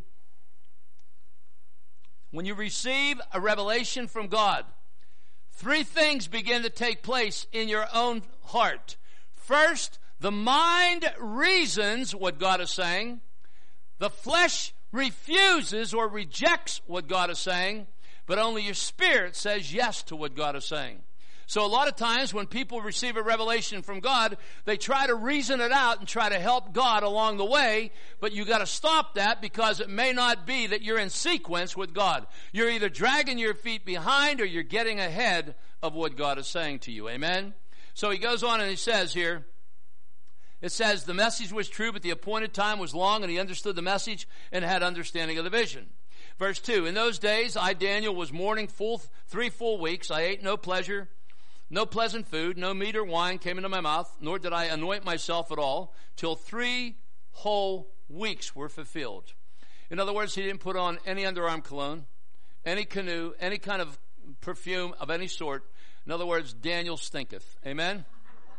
A: when you receive a revelation from God, three things begin to take place in your own heart. First, the mind reasons what God is saying. The flesh refuses or rejects what God is saying, but only your spirit says yes to what God is saying. So a lot of times when people receive a revelation from God, they try to reason it out and try to help God along the way, but you got to stop that because it may not be that you're in sequence with God. You're either dragging your feet behind or you're getting ahead of what God is saying to you. Amen? So he goes on and he says here, it says, the message was true, but the appointed time was long, and he understood the message and had understanding of the vision. Verse two, in those days, I, Daniel, was mourning full three full weeks. I ate no pleasure, no pleasant food, no meat or wine came into my mouth, nor did I anoint myself at all, till three whole weeks were fulfilled. In other words, he didn't put on any underarm cologne, any canoe, any kind of perfume of any sort. In other words, Daniel stinketh. Amen?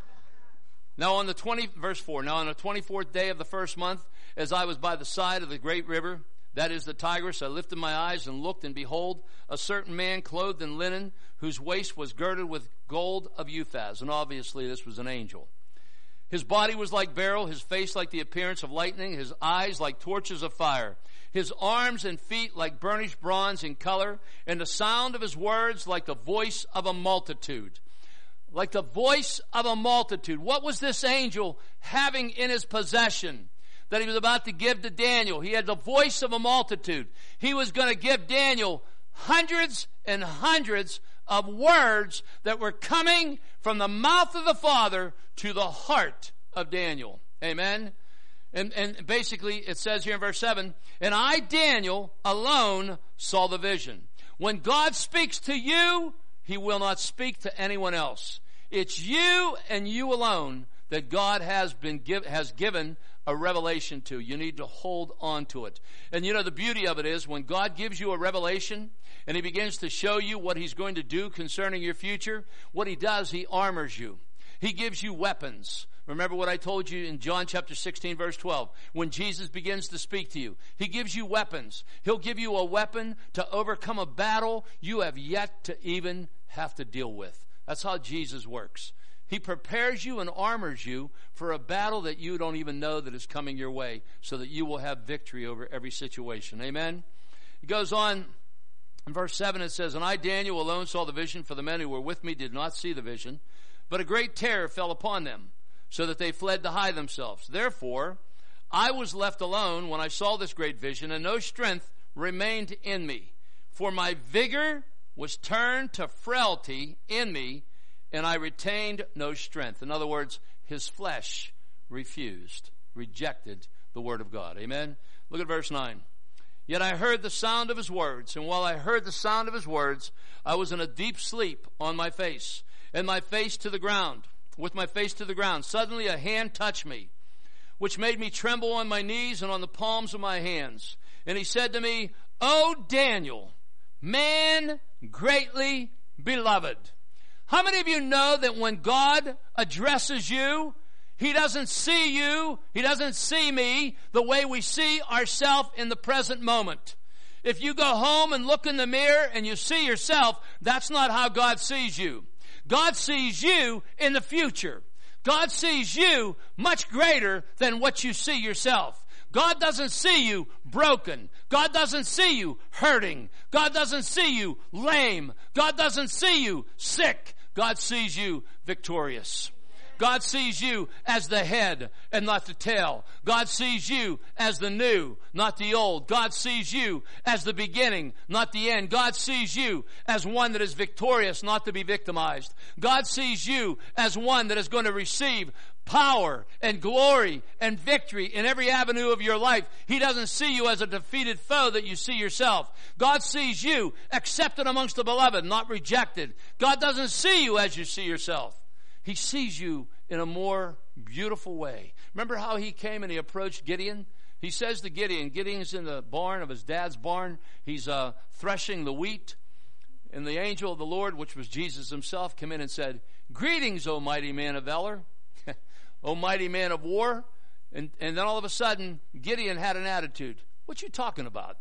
A: Now on the twenty, verse four, now on the twenty-fourth day of the first month, as I was by the side of the great river, that is the Tigris, I lifted my eyes and looked, and behold, a certain man clothed in linen, whose waist was girded with gold of Uphaz. And obviously this was an angel. His body was like beryl, his face like the appearance of lightning, his eyes like torches of fire, his arms and feet like burnished bronze in color, and the sound of his words like the voice of a multitude. Like the voice of a multitude. What was this angel having in his possession that he was about to give to Daniel? He had the voice of a multitude. He was going to give Daniel hundreds and hundreds of words that were coming from the mouth of the Father to the heart of Daniel. Amen? And, and basically it says here in verse seven, and I, Daniel, alone saw the vision. When God speaks to you, He will not speak to anyone else. It's you and you alone that God has been give, has given a revelation to. You need to hold on to it. And you know, the beauty of it is when God gives you a revelation and He begins to show you what He's going to do concerning your future, what He does, He armors you. He gives you weapons. Remember what I told you in John chapter sixteen, verse twelve. When Jesus begins to speak to you, He gives you weapons. He'll give you a weapon to overcome a battle you have yet to even have to deal with. That's how Jesus works. He prepares you and armors you for a battle that you don't even know that is coming your way, so that you will have victory over every situation. Amen? He goes on In verse seven it says, "And I, Daniel, alone saw the vision, for the men who were with me did not see the vision. But a great terror fell upon them, so that they fled to hide themselves. Therefore, I was left alone when I saw this great vision, and no strength remained in me. For my vigor was turned to frailty in me, and I retained no strength." In other words, his flesh refused, rejected the word of God. Amen? Look at verse nine. "Yet I heard the sound of his words, and while I heard the sound of his words, I was in a deep sleep on my face, and my face to the ground, with my face to the ground. Suddenly a hand touched me, which made me tremble on my knees and on the palms of my hands. And he said to me, 'O Daniel, man greatly beloved.'" How many of you know that when God addresses you, he doesn't see you, he doesn't see me the way we see ourselves in the present moment? If you go home and look in the mirror and you see yourself, that's not how God sees you. God sees you in the future. God sees you much greater than what you see yourself. God doesn't see you broken. God doesn't see you hurting. God doesn't see you lame. God doesn't see you sick. God sees you victorious. God sees you as the head and not the tail. God sees you as the new, not the old. God sees you as the beginning, not the end. God sees you as one that is victorious, not to be victimized. God sees you as one that is going to receive power and glory and victory in every avenue of your life. He doesn't see you as a defeated foe that you see yourself. God sees you accepted amongst the beloved, not rejected. God doesn't see you as you see yourself. He sees you in a more beautiful way. Remember how he came and he approached Gideon? He says to Gideon, Gideon's in the barn of his dad's barn. He's uh, threshing the wheat. And the angel of the Lord, which was Jesus himself, came in and said, "Greetings, O mighty man of valor, O mighty man of war." And, and then all of a sudden, Gideon had an attitude. "What you talking about?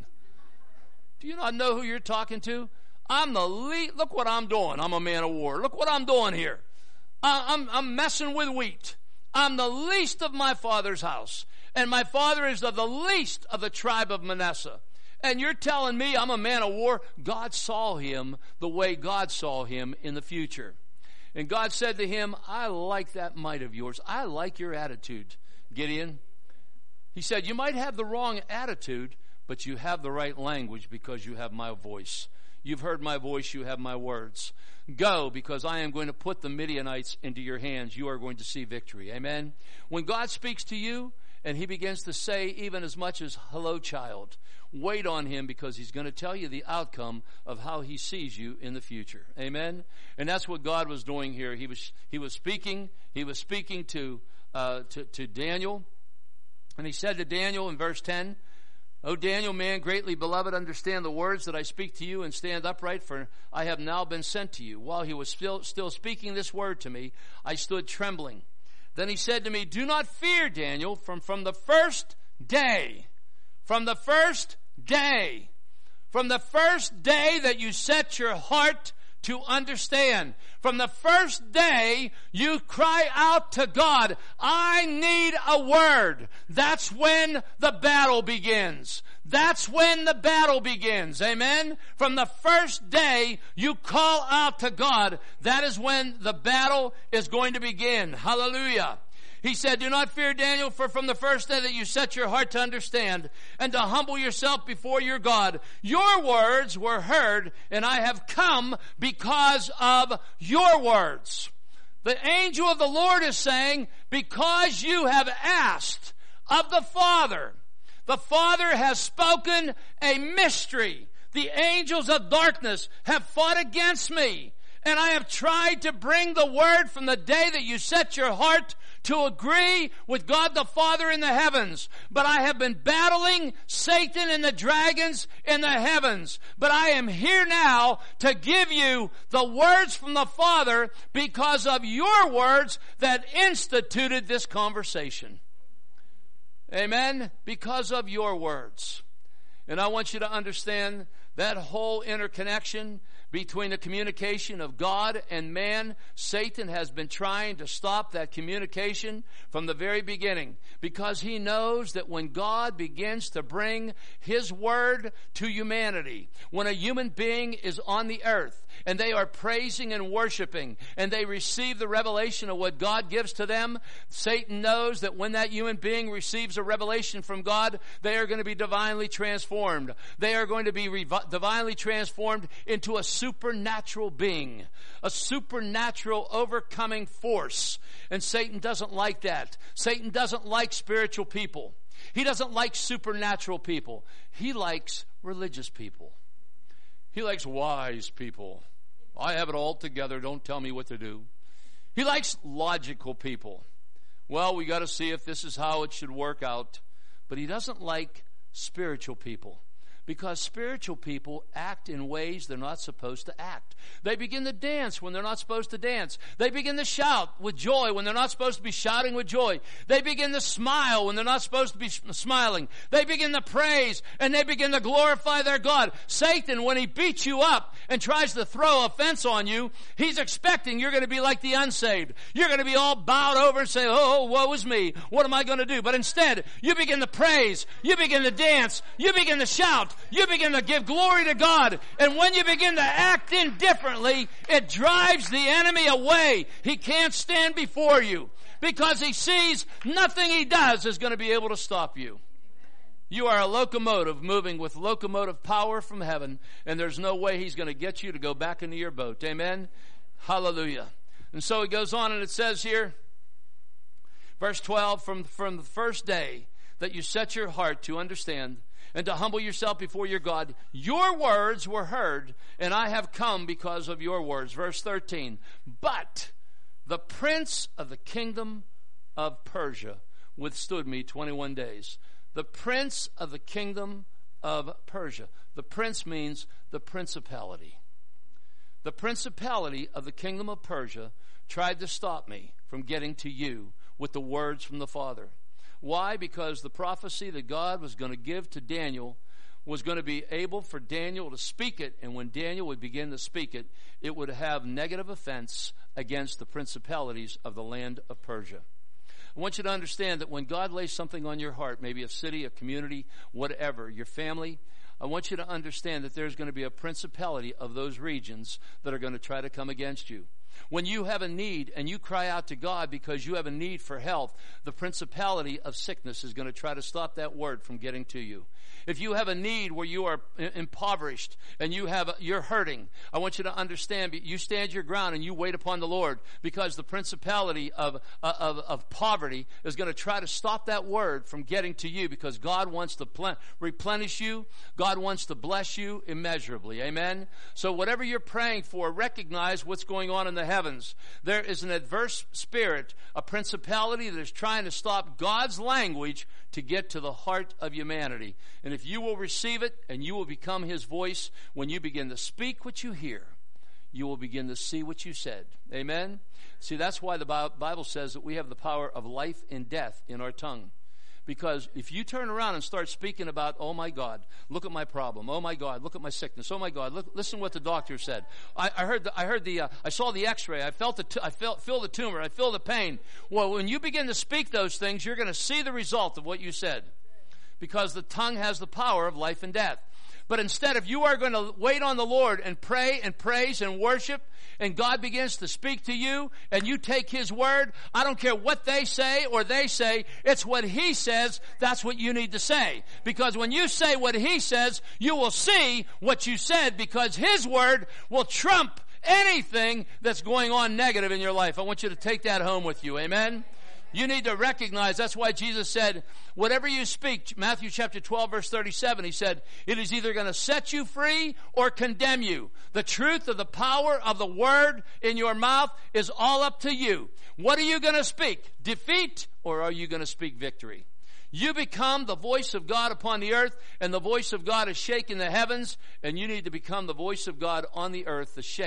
A: Do you not know who you're talking to? I'm the lead. Look what I'm doing. I'm a man of war. Look what I'm doing here. I'm, I'm messing with wheat. I'm the least of my father's house. And my father is of the least of the tribe of Manasseh. And you're telling me I'm a man of war?" God saw him the way God saw him in the future. And God said to him, "I like that might of yours. I like your attitude, Gideon." He said, "You might have the wrong attitude, but you have the right language because you have my voice. You've heard my voice, you have my words. Go, because I am going to put the Midianites into your hands. You are going to see victory." Amen. When God speaks to you and he begins to say even as much as "hello, child," wait on him, because he's going to tell you the outcome of how he sees you in the future. Amen. And that's what God was doing here. He was he was speaking. He was speaking to uh, to, to Daniel, and he said to Daniel in verse ten, "O Daniel, man greatly beloved, understand the words that I speak to you and stand upright, for I have now been sent to you." While he was still, still speaking this word to me, I stood trembling. Then he said to me, "Do not fear, Daniel, from, from the first day, from the first day, from the first day that you set your heart to understand. From the first day you cry out to God, 'I need a word.' That's when the battle begins. That's when the battle begins. Amen? From the first day you call out to God, that is when the battle is going to begin. Hallelujah. He said, "Do not fear, Daniel, for from the first day that you set your heart to understand and to humble yourself before your God, your words were heard, and I have come because of your words." The angel of the Lord is saying, because you have asked of the Father, the Father has spoken a mystery. The angels of darkness have fought against me, and I have tried to bring the word from the day that you set your heart to agree with God the Father in the heavens. But I have been battling Satan and the dragons in the heavens. But I am here now to give you the words from the Father because of your words that instituted this conversation. Amen? Because of your words. And I want you to understand that whole interconnection between the communication of God and man, Satan has been trying to stop that communication from the very beginning, because he knows that when God begins to bring his word to humanity, when a human being is on the earth and they are praising and worshiping and they receive the revelation of what God gives to them, Satan knows that when that human being receives a revelation from God, they are going to be divinely transformed. They are going to be revi- divinely transformed into a supernatural being, a supernatural overcoming force. And Satan doesn't like that. Satan doesn't like spiritual people. He doesn't like supernatural people. He likes religious people. He likes wise people. I have it all together. Don't tell me what to do. He likes logical people. Well, we got to see if this is how it should work out. But he doesn't like spiritual people, because spiritual people act in ways they're not supposed to act. They begin to dance when they're not supposed to dance. They begin to shout with joy when they're not supposed to be shouting with joy. They begin to smile when they're not supposed to be smiling. They begin to praise and they begin to glorify their God. Satan, when he beats you up and tries to throw offense on you, he's expecting you're going to be like the unsaved. You're going to be all bowed over and say, oh, woe is me. What am I going to do? But instead, you begin to praise. You begin to dance. You begin to shout. You begin to give glory to God. And when you begin to act indifferently, it drives the enemy away. He can't stand before you because he sees nothing he does is going to be able to stop you. You are a locomotive moving with locomotive power from heaven, and there's no way he's going to get you to go back into your boat. Amen? Hallelujah. And so it goes on and it says here, verse twelve, from, from the first day that you set your heart to understand and to humble yourself before your God, your words were heard, and I have come because of your words. Verse thirteen, but the prince of the kingdom of Persia withstood me twenty-one days. The prince of the kingdom of Persia. The prince means the principality. The principality of the kingdom of Persia tried to stop me from getting to you with the words from the Father. Why? Because the prophecy that God was going to give to Daniel was going to be able for Daniel to speak it, and when Daniel would begin to speak it, it would have negative offense against the principalities of the land of Persia. I want you to understand that when God lays something on your heart, maybe a city, a community, whatever, your family, I want you to understand that there's going to be a principality of those regions that are going to try to come against you. When you have a need and you cry out to God because you have a need for health, the principality of sickness is going to try to stop that word from getting to you. If you have a need where you are impoverished and you have, you're hurting, I want you to understand, you stand your ground and you wait upon the Lord, because the principality of, of, of poverty is going to try to stop that word from getting to you, because God wants to plen- replenish you. God wants to bless you immeasurably. Amen? So whatever you're praying for, recognize what's going on in the heavens. There is an adverse spirit, a principality that is trying to stop God's language to get to the heart of humanity. And if you will receive it and you will become his voice, when you begin to speak what you hear, you will begin to see what you said. Amen? See, that's why the Bible says that we have the power of life and death in our tongue. Because if you turn around and start speaking about, oh my God, look at my problem. Oh my God, look at my sickness. Oh my God, look, listen what the doctor said. I, I heard, the, I heard the, uh, I saw the X-ray. I felt the, t- I felt, feel the tumor. I feel the pain. Well, when you begin to speak those things, you're going to see the result of what you said, because the tongue has the power of life and death. But instead, if you are going to wait on the Lord and pray and praise and worship, and God begins to speak to you, and you take his word, I don't care what they say or they say, it's what he says, that's what you need to say. Because when you say what he says, you will see what you said, because his word will trump anything that's going on negative in your life. I want you to take that home with you. Amen? You need to recognize, that's why Jesus said, whatever you speak, Matthew chapter twelve, verse thirty-seven, he said, it is either going to set you free or condemn you. The truth of the power of the word in your mouth is all up to you. What are you going to speak? Defeat, or are you going to speak victory? You become the voice of God upon the earth, and the voice of God is shaking the heavens, and you need to become the voice of God on the earth to shake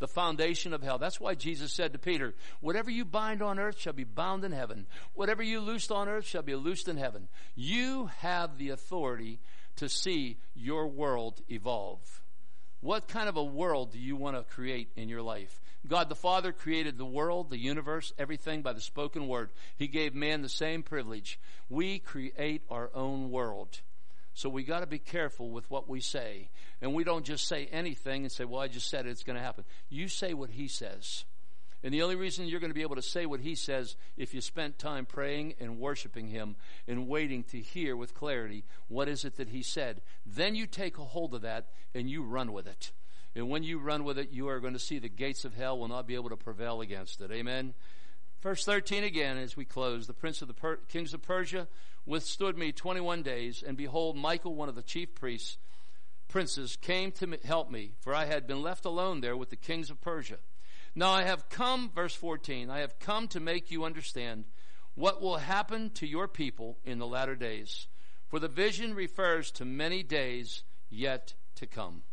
A: the foundation of hell. That's why Jesus said to Peter, whatever you bind on earth shall be bound in heaven. Whatever you loosed on earth shall be loosed in heaven. You have the authority to see your world evolve. What kind of a world do you want to create in your life? God the Father created the world, the universe, everything by the spoken word. He gave man the same privilege. We create our own world. So we got to be careful with what we say. And we don't just say anything and say, well, I just said it, it's going to happen. You say what he says. And the only reason you're going to be able to say what he says, if you spent time praying and worshiping him and waiting to hear with clarity, what is it that he said? Then you take a hold of that and you run with it. And when you run with it, you are going to see the gates of hell will not be able to prevail against it. Amen. Verse thirteen again as we close. The prince of the per- kings of Persia withstood me twenty-one days, and behold, Michael, one of the chief priests, princes, came to help me, for I had been left alone there with the kings of Persia. Now I have come, verse fourteen, I have come to make you understand what will happen to your people in the latter days. For the vision refers to many days yet to come.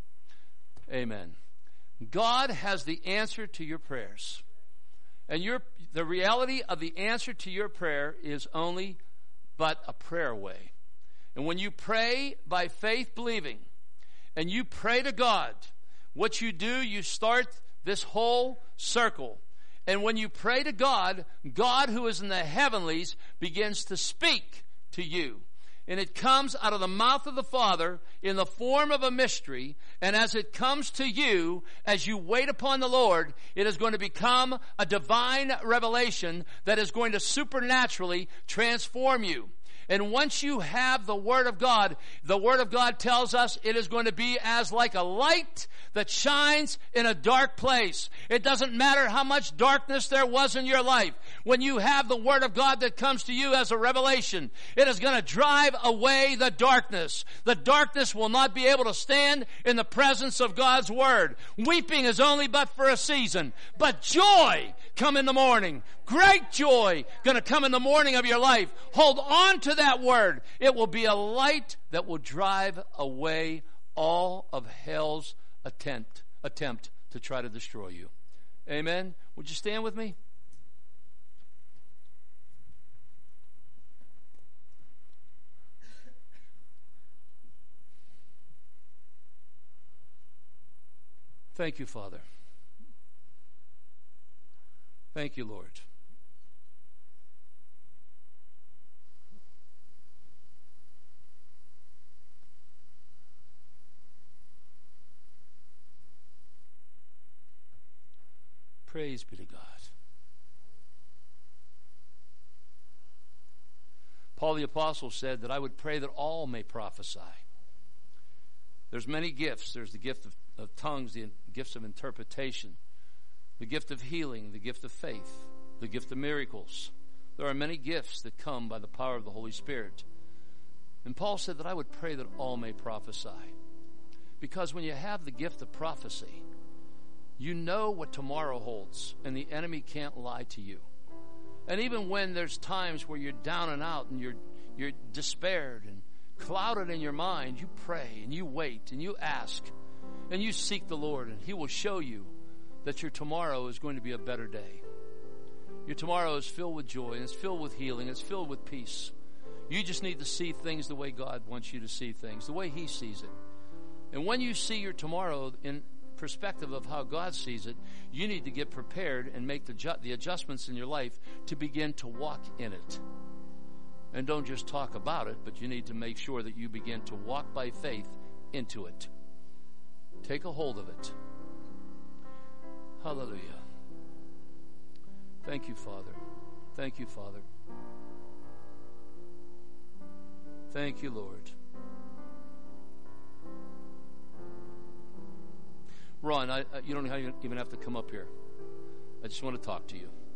A: Amen. God has the answer to your prayers. And your the reality of the answer to your prayer is only but a prayer away. And when you pray by faith believing, and you pray to God, what you do, you start this whole circle. And when you pray to God, God who is in the heavenlies begins to speak to you. And it comes out of the mouth of the Father in the form of a mystery. And as it comes to you, as you wait upon the Lord, it is going to become a divine revelation that is going to supernaturally transform you. And once you have the Word of God, the Word of God tells us it is going to be as like a light that shines in a dark place. It doesn't matter how much darkness there was in your life. When you have the Word of God that comes to you as a revelation, it is going to drive away the darkness. The darkness will not be able to stand in the presence of God's Word. Weeping is only but for a season, but joy come in the morning. Great joy going to come in the morning of your life. Hold on to that word. It will be a light that will drive away all of hell's attempt, attempt to try to destroy you. Amen. Would you stand with me? Thank you, Father. Thank you, Lord. Praise be to God. Paul the Apostle said that I would pray that all may prophesy. There's many gifts. There's the gift of, of tongues, the gifts of interpretation, the gift of healing, the gift of faith, the gift of miracles. There are many gifts that come by the power of the Holy Spirit. And Paul said that I would pray that all may prophesy. Because when you have the gift of prophecy, you know what tomorrow holds, and the enemy can't lie to you. And even when there's times where you're down and out and you're you're despaired and clouded in your mind, you pray and you wait and you ask and you seek the Lord, and He will show you that your tomorrow is going to be a better day. Your tomorrow is filled with joy, and it's filled with healing, it's filled with peace. You just need to see things the way God wants you to see things, the way He sees it. And when you see your tomorrow in perspective of how God sees it, you need to get prepared and make the, ju- the adjustments in your life to begin to walk in it. And don't just talk about it, but you need to make sure that you begin to walk by faith into it. Take a hold of it. Hallelujah. Thank you, Father. Thank you, Father. Thank you, Lord. Ron, I, you don't even have to come up here. I just want to talk to you.